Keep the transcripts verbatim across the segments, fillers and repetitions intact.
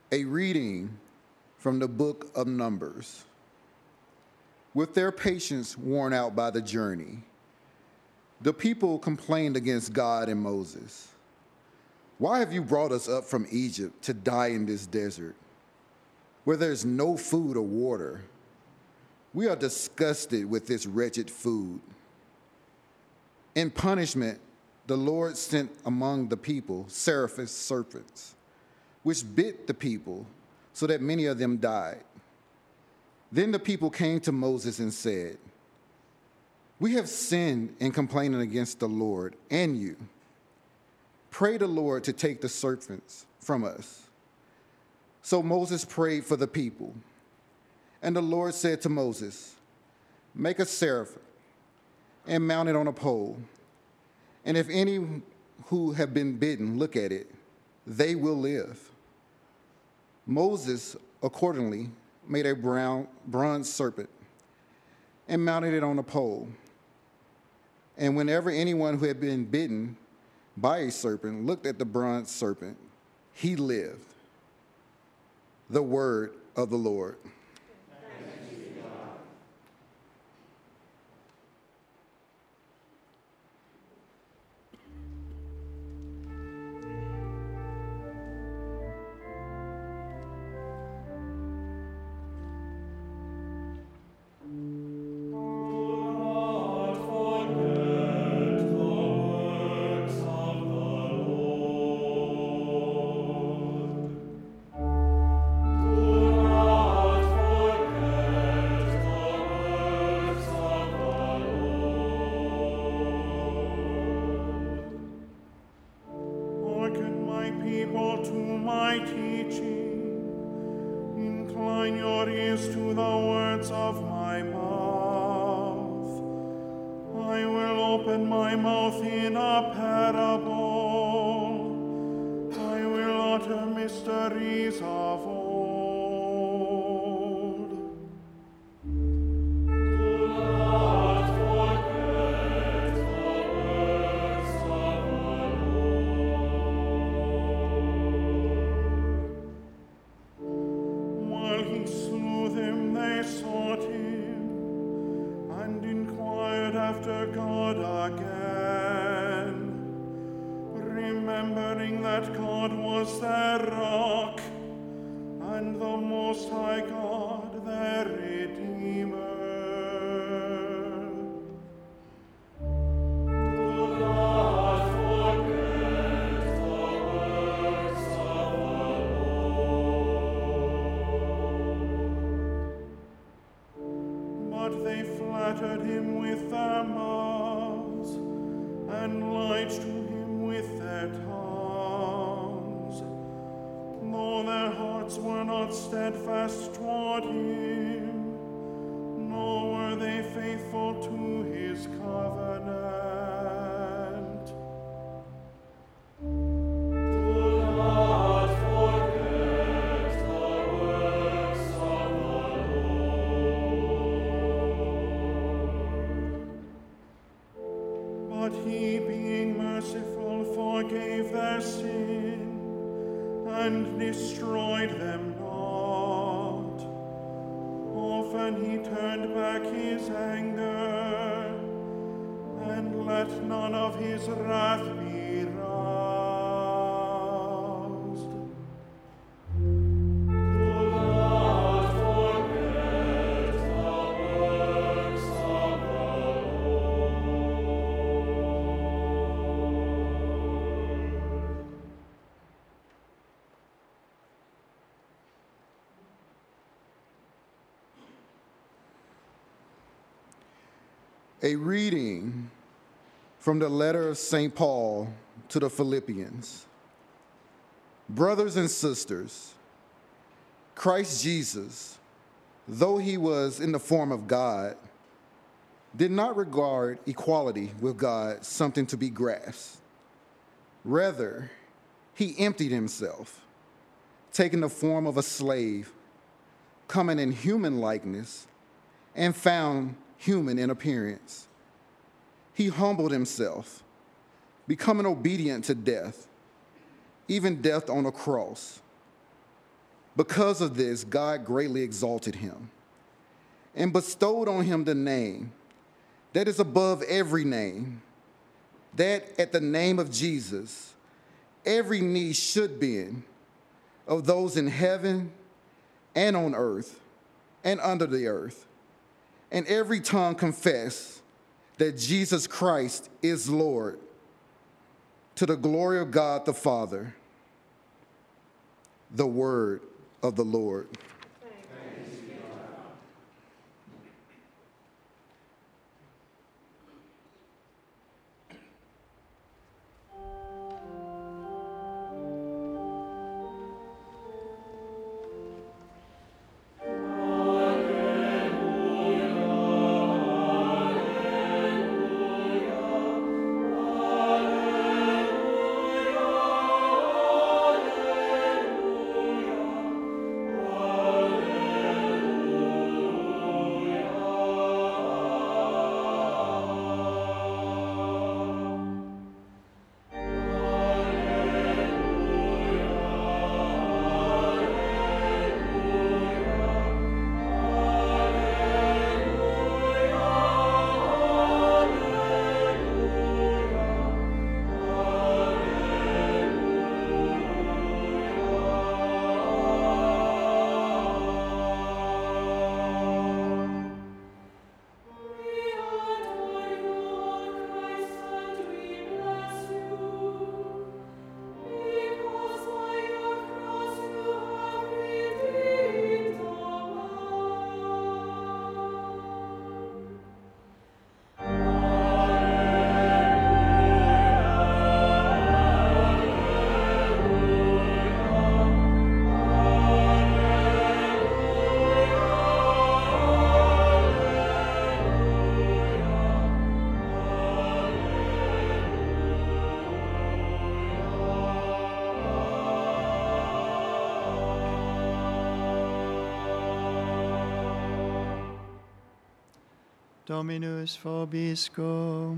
A reading from the book of Numbers. With their patience worn out by the journey, the people complained against God and Moses. Why have you brought us up from Egypt to die in this desert, where there's no food or water? We are disgusted with this wretched food. In punishment, the Lord sent among the people seraphic serpents, which bit the people, so that many of them died. Then the people came to Moses and said, "We have sinned in complaining against the Lord and you. Pray the Lord to take the serpents from us." So Moses prayed for the people. And the Lord said to Moses, "Make a seraph and mount it on a pole. And if any who have been bitten look at it, they will live." Moses accordingly made a brown, bronze serpent and mounted it on a pole. And whenever anyone who had been bitten by a serpent looked at the bronze serpent, he lived. The word of the Lord. Steadfast toward him, nor were they faithful to his covenant. Do not forget the works of the Lord. But he, being merciful, forgave their sin and destroyed them not. Often he turned back his anger and let none of his wrath be roused. Do not forget the works of the A reading from the letter of Saint Paul to the Philippians. Brothers and sisters, Christ Jesus, though he was in the form of God, did not regard equality with God something to be grasped. Rather, he emptied himself, taking the form of a slave, coming in human likeness, and found human in appearance. He humbled himself, becoming obedient to death, even death on a cross. Because of this, God greatly exalted him and bestowed on him the name that is above every name, that at the name of Jesus, every knee should bend, of those in heaven and on earth and under the earth, and every tongue confess that Jesus Christ is Lord, to the glory of God the Father. The word of the Lord. Thanks be to God. Dominus vobiscum.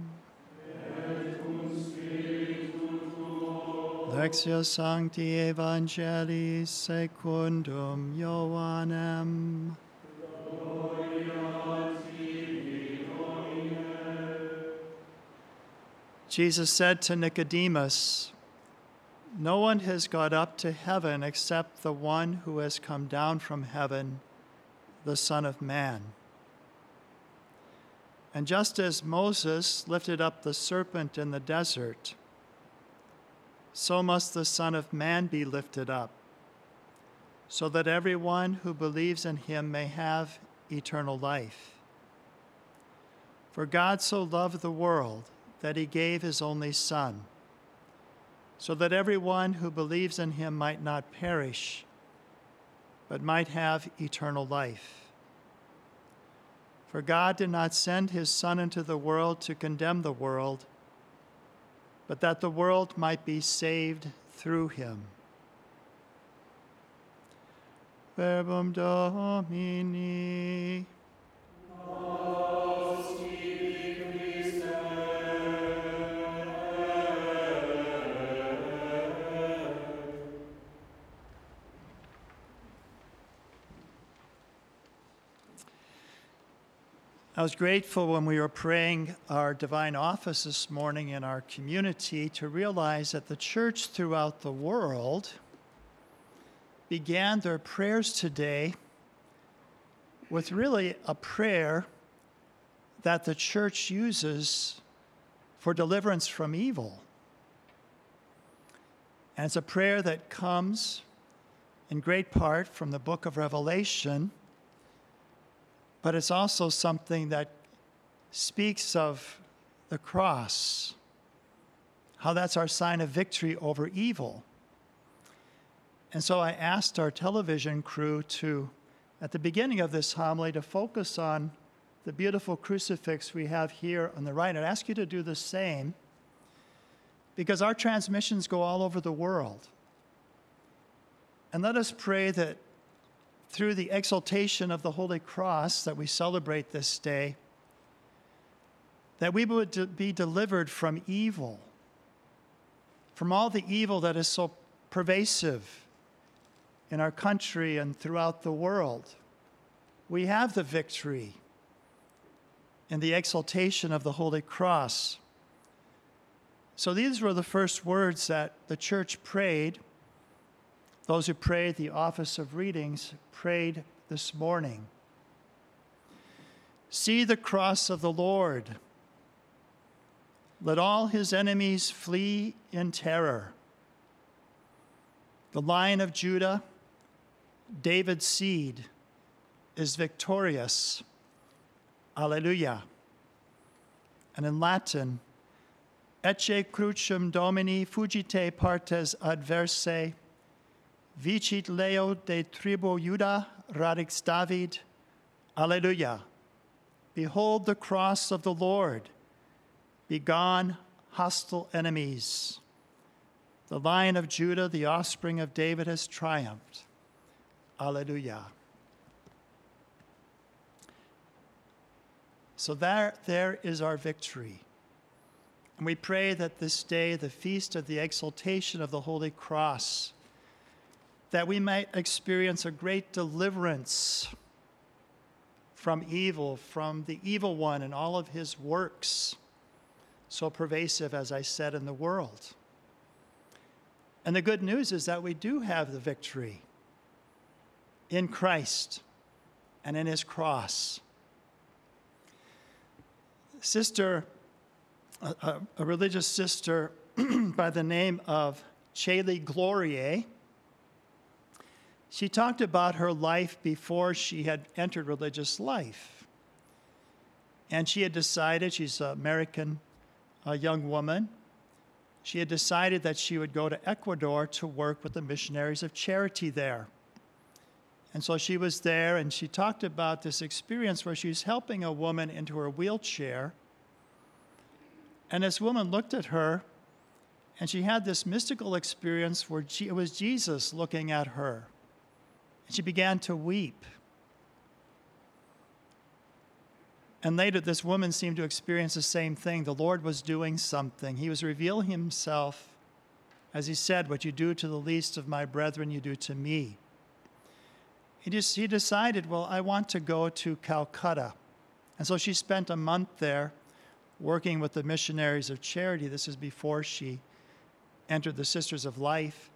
Lectio Sancti Evangelii secundum Ioannem. Jesus said to Nicodemus, "No one has got up to heaven except the one who has come down from heaven, the Son of Man. And just as Moses lifted up the serpent in the desert, so must the Son of Man be lifted up, so that everyone who believes in him may have eternal life. For God so loved the world that he gave his only Son, so that everyone who believes in him might not perish, but might have eternal life. For God did not send his Son into the world to condemn the world, but that the world might be saved through him." Verbum Domini. I was grateful when we were praying our divine office this morning in our community to realize that the church throughout the world began their prayers today with really a prayer that the church uses for deliverance from evil. And it's a prayer that comes in great part from the book of Revelation, but it's also something that speaks of the cross, how that's our sign of victory over evil. And so I asked our television crew to, at the beginning of this homily, to focus on the beautiful crucifix we have here on the right. I'd ask you to do the same, because our transmissions go all over the world. And let us pray that through the exaltation of the Holy Cross that we celebrate this day, that we would de- be delivered from evil, from all the evil that is so pervasive in our country and throughout the world. We have the victory in the exaltation of the Holy Cross. So these were the first words that the church prayed. Those who prayed the office of readings prayed this morning. See the cross of the Lord. Let all his enemies flee in terror. The Lion of Judah, David's seed, is victorious. Alleluia. And in Latin, Ecce crucem Domini fugite partes adversae, vicit Leo de tribu Juda radix David. Alleluia. Behold the cross of the Lord. Begone hostile enemies. The Lion of Judah, the offspring of David, has triumphed. Alleluia. So there, there is our victory. And we pray that this day, the feast of the exaltation of the Holy Cross, that we might experience a great deliverance from evil, from the evil one and all of his works, so pervasive, as I said, in the world. And the good news is that we do have the victory in Christ and in his cross. Sister, a, a religious sister by the name of Chélie Glorier, she talked about her life before she had entered religious life. And she had decided, she's an American a young woman, she had decided that she would go to Ecuador to work with the missionaries of charity there. And so she was there, and she talked about this experience where she was helping a woman into her wheelchair. And this woman looked at her, and she had this mystical experience where it was Jesus looking at her. And she began to weep. And later, this woman seemed to experience the same thing. The Lord was doing something. He was revealing himself, as he said, what you do to the least of my brethren, you do to me. He just he decided, well, I want to go to Calcutta. And so she spent a month there working with the missionaries of charity. This is before she entered the Sisters of Life.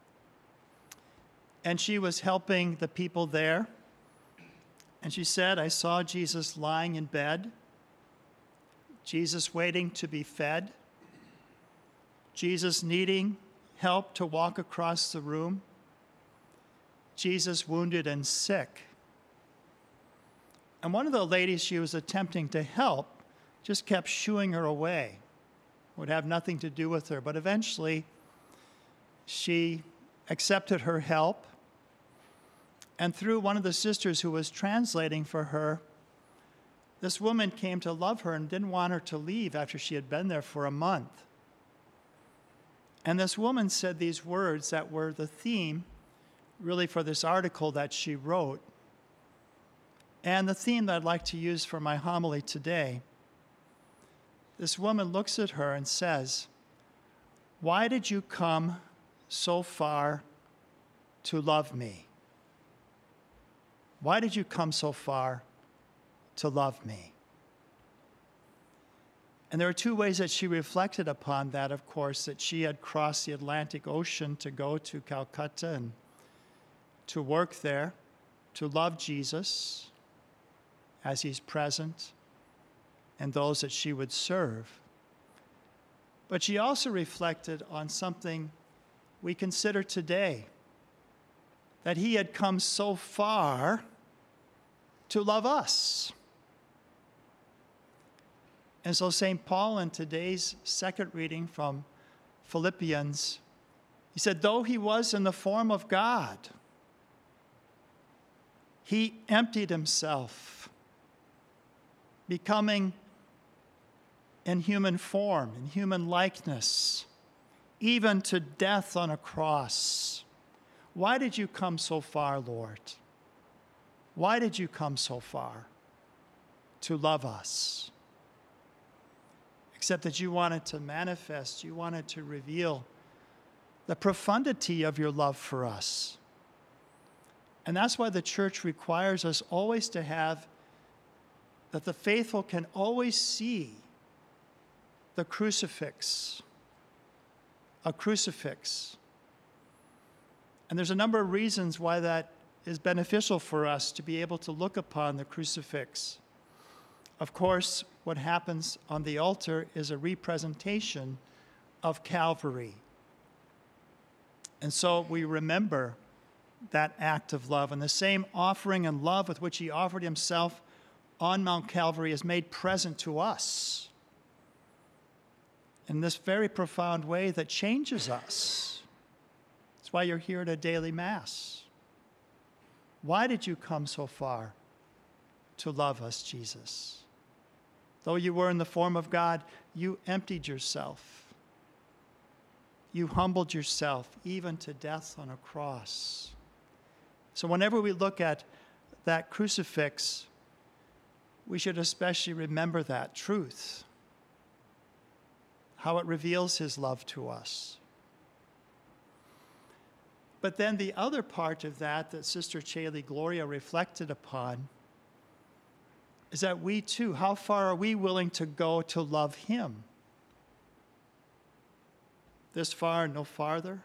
And she was helping the people there. And she said, I saw Jesus lying in bed, Jesus waiting to be fed, Jesus needing help to walk across the room, Jesus wounded and sick. And one of the ladies she was attempting to help just kept shooing her away, would have nothing to do with her. But eventually, she accepted her help. And through one of the sisters who was translating for her, this woman came to love her and didn't want her to leave after she had been there for a month. And this woman said these words that were the theme, really, for this article that she wrote, and the theme that I'd like to use for my homily today. This woman looks at her and says, "Why did you come so far to love me? Why did you come so far to love me?" And there are two ways that she reflected upon that, of course, that she had crossed the Atlantic Ocean to go to Calcutta and to work there, to love Jesus as he's present and those that she would serve. But she also reflected on something we consider today, that he had come so far to love us. And so Saint Paul, in today's second reading from Philippians, he said, though he was in the form of God, he emptied himself, becoming in human form, in human likeness, even to death on a cross. Why did you come so far, Lord? Why did you come so far to love us? Except that you wanted to manifest, you wanted to reveal the profundity of your love for us. And that's why the church requires us always to have, that the faithful can always see the crucifix, a crucifix. And there's a number of reasons why that is beneficial for us to be able to look upon the crucifix. Of course, what happens on the altar is a representation of Calvary. And so we remember that act of love. And the same offering and love with which he offered himself on Mount Calvary is made present to us in this very profound way that changes us. That's why you're here at a daily Mass. Why did you come so far to love us, Jesus? Though you were in the form of God, you emptied yourself. You humbled yourself even to death on a cross. So whenever we look at that crucifix, we should especially remember that truth, how it reveals his love to us. But then the other part of that that Sister Chaley Gloria reflected upon is that we too, how far are we willing to go to love him? This far, no farther?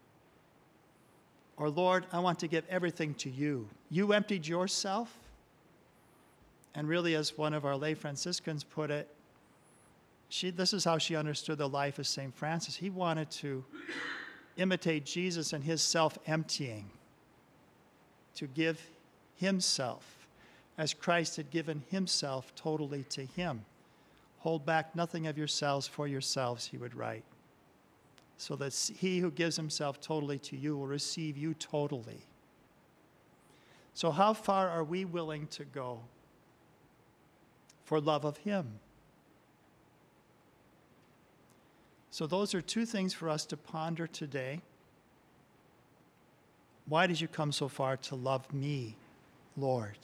Or, Lord, I want to give everything to you. You emptied yourself. And really, as one of our lay Franciscans put it, she, this is how she understood the life of Saint Francis. He wanted to imitate Jesus in his self-emptying, to give himself as Christ had given himself totally to him. Hold back nothing of yourselves for yourselves, he would write, so that he who gives himself totally to you will receive you totally. So how far are we willing to go for love of him? So those are two things for us to ponder today. Why did you come so far to love me, Lord?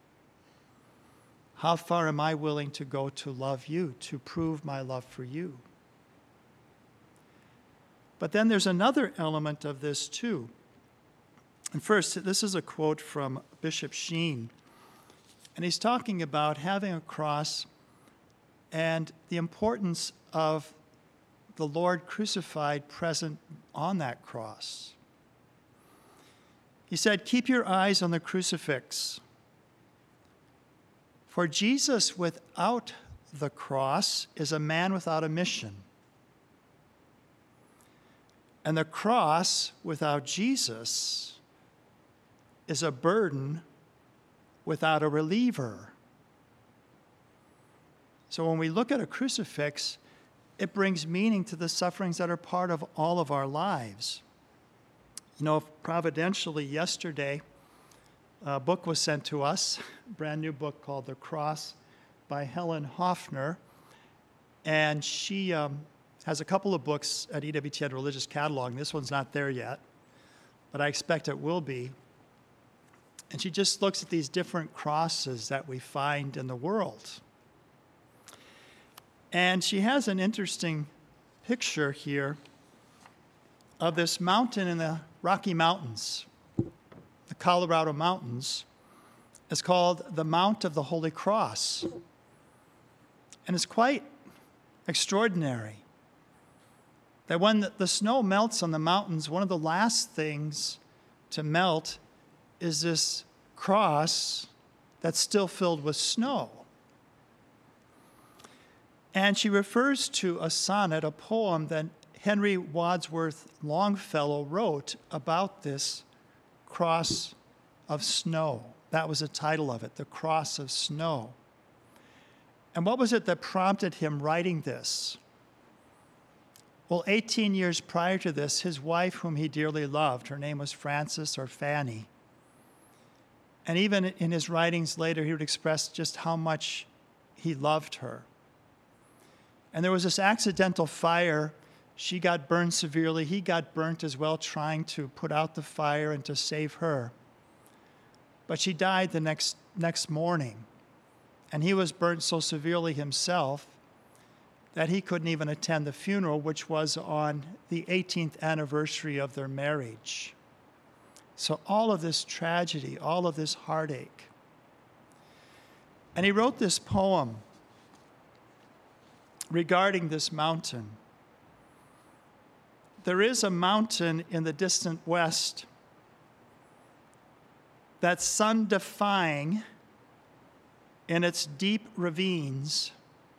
How far am I willing to go to love you, to prove my love for you? But then there's another element of this too. And first, this is a quote from Bishop Sheen. And he's talking about having a cross and the importance of the Lord crucified present on that cross. He said, "Keep your eyes on the crucifix. For Jesus without the cross is a man without a mission. And the cross without Jesus is a burden without a reliever." So when we look at a crucifix, it brings meaning to the sufferings that are part of all of our lives. You know, providentially yesterday, a book was sent to us, a brand new book called The Cross by Helen Hoffner. And she um, has a couple of books at E W T N Religious Catalog. This one's not there yet, but I expect it will be. And she just looks at these different crosses that we find in the world. And she has an interesting picture here of this mountain in the Rocky Mountains, the Colorado Mountains. It's called the Mount of the Holy Cross. And it's quite extraordinary that when the snow melts on the mountains, one of the last things to melt is this cross that's still filled with snow. And she refers to a sonnet, a poem that Henry Wadsworth Longfellow wrote about this cross of snow. That was the title of it, The Cross of Snow. And what was it that prompted him writing this? Well, eighteen years prior to this, his wife, whom he dearly loved, her name was Frances or Fanny. And even in his writings later, he would express just how much he loved her. And there was this accidental fire. She got burned severely. He got burnt as well, trying to put out the fire and to save her. But she died the next, next morning. And he was burnt so severely himself that he couldn't even attend the funeral, which was on the eighteenth anniversary of their marriage. So all of this tragedy, all of this heartache. And he wrote this poem regarding this mountain. There is a mountain in the distant west that's sun-defying in its deep ravines,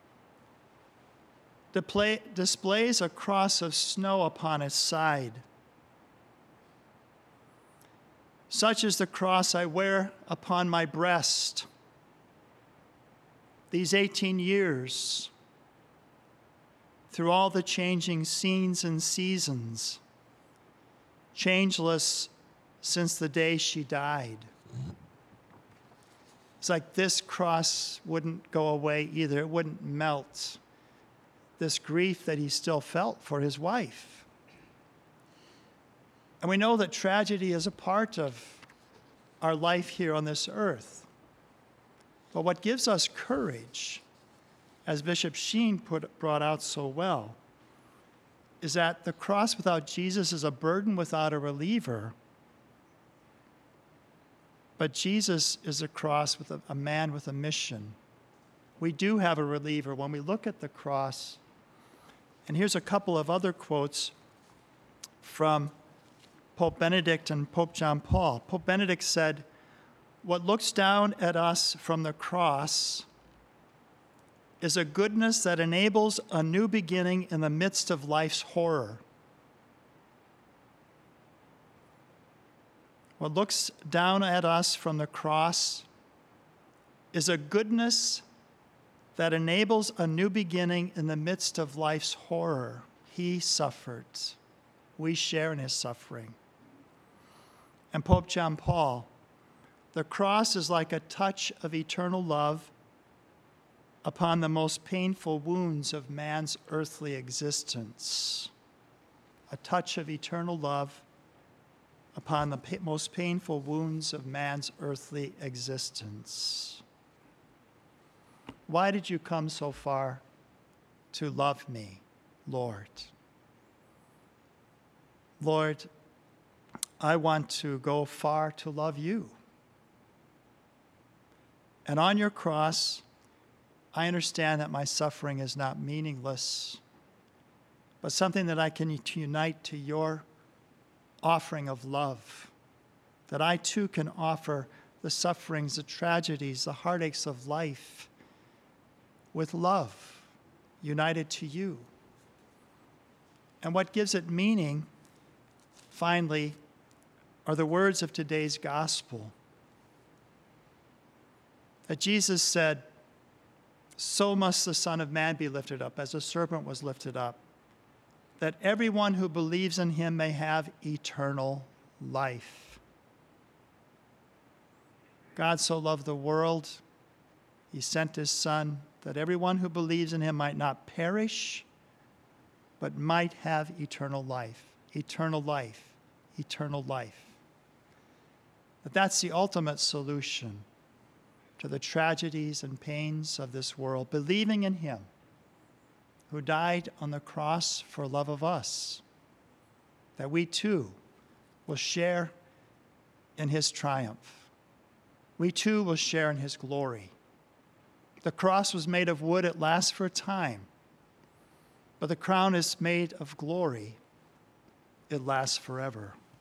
display, displays a cross of snow upon its side. Such is the cross I wear upon my breast. These eighteen years, through all the changing scenes and seasons, changeless since the day she died. It's like this cross wouldn't go away either. It wouldn't melt. This grief that he still felt for his wife. And we know that tragedy is a part of our life here on this earth. But what gives us courage, as Bishop Sheen put, brought out so well, is that the cross without Jesus is a burden without a reliever. But Jesus is a cross with a, a man with a mission. We do have a reliever when we look at the cross. And here's a couple of other quotes from Pope Benedict and Pope John Paul. Pope Benedict said, "What looks down at us from the cross is a goodness that enables a new beginning in the midst of life's horror. What looks down at us from the cross is a goodness that enables a new beginning in the midst of life's horror." He suffered. We share in his suffering. And Pope John Paul, "The cross is like a touch of eternal love upon the most painful wounds of man's earthly existence." A touch of eternal love upon the pa- most painful wounds of man's earthly existence. Why did you come so far to love me, Lord? Lord, I want to go far to love you. And on your cross, I understand that my suffering is not meaningless, but something that I can unite to your offering of love, that I too can offer the sufferings, the tragedies, the heartaches of life with love, united to you. And what gives it meaning, finally, are the words of today's gospel. That Jesus said, "So must the Son of Man be lifted up, as the serpent was lifted up, that everyone who believes in him may have eternal life." God so loved the world, he sent his Son, that everyone who believes in him might not perish, but might have eternal life, eternal life, eternal life. That that's the ultimate solution to the tragedies and pains of this world, believing in him who died on the cross for love of us, that we too will share in his triumph. We too will share in his glory. The cross was made of wood, it lasts for a time, but the crown is made of glory, it lasts forever.